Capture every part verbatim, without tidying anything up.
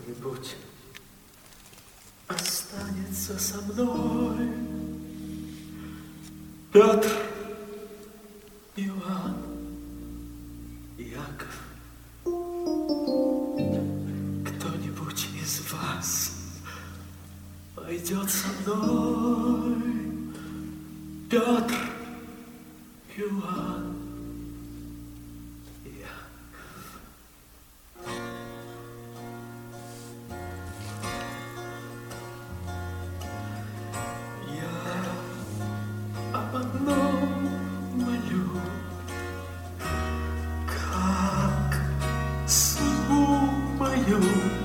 кто-нибудь останется со мной. Петр, Иван, Яков. Кто-нибудь из вас пойдет со мной. Петр, Иван, Яков. Я об одном молю, как судьбу мою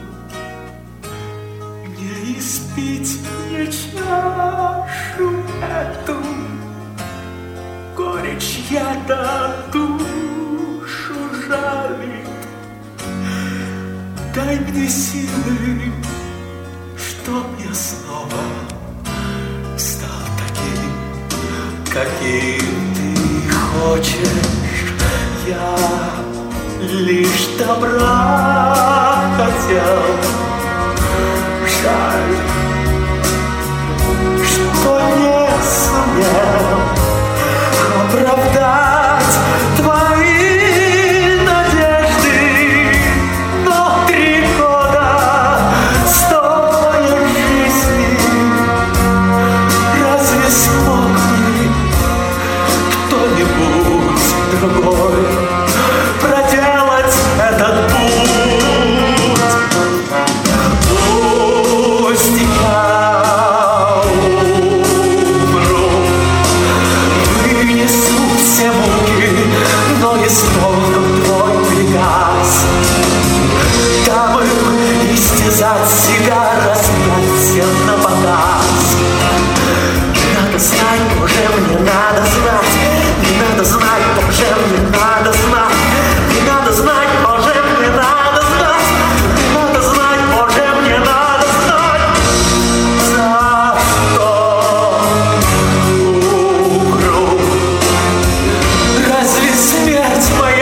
не испить мне чашу эту. Горечь яда душу жалит. Дай мне силы, чтоб я снова стал таким, каким ты хочешь. Я лишь добра хотел. Жаль, что не сумел оправдать твои надежды. Но три года с твоей жизни разве смог бы кто-нибудь другой проделать этот путь? Пусть я умру, вынесу все муки, но исполню твой приказ. Дабы истязать себя, распять всех на показ. Надо знать, Боже, мне надо знать. Не надо знать, Боже, мне надо знать. Не надо знать, Боже, мне надо знать. Не надо знать, Боже, мне надо знать. За что умру? Разве смерть моя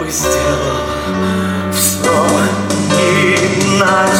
бы сделал все иначе.